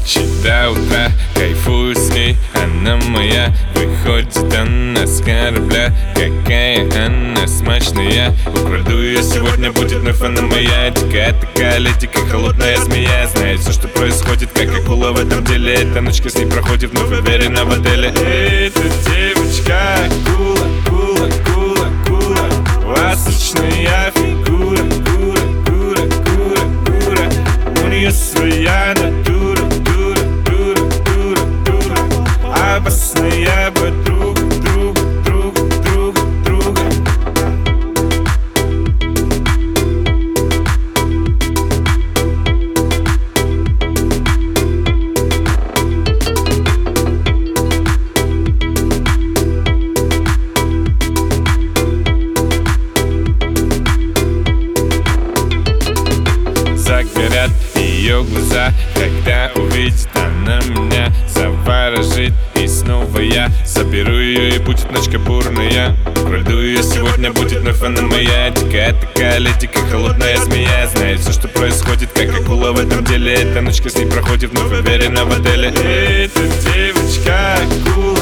ночи до утра кайфую с ней, она моя. Выходит она с корабля, какая она смачная. Украду ее, сегодня будет вновь она моя. Дикая такая летика, холодная змея. Знает все, что происходит, как акула в этом деле. Эта ночка с ней проходит, вновь уверена в отеле. Эта девочка акула, акула, акула, акула. Восточная фигура, кура, кура, кура, кура. У нее своя натура, дура, дура, дура, дура. Опасная подруга, друг, друг, друг, друга. Загорят ее глаза, когда увидит она меня. Заворожит, и снова я заберу ее, и будет ночка бурная. Украду ее, сегодня будет вновь она моя. Дикая такая летика, холодная змея. Знает все, что происходит, как акула в этом деле. Эта ночка с ней проходит, вновь уверена в отеле. Эта девочка акула,